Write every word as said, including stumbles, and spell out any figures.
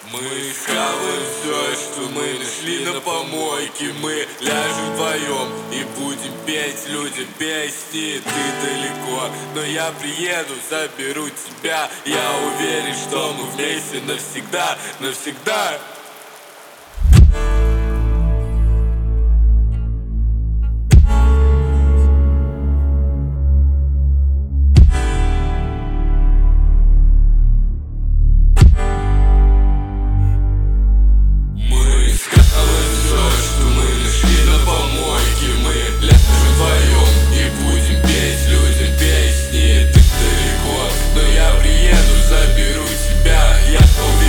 Мы схаваем все, что мы нашли на помойке. Мы ляжем вдвоем и будем петь людям песни. Ты далеко, но я приеду, заберу тебя. Я уверен, что мы вместе навсегда, навсегда. Заберу тебя, я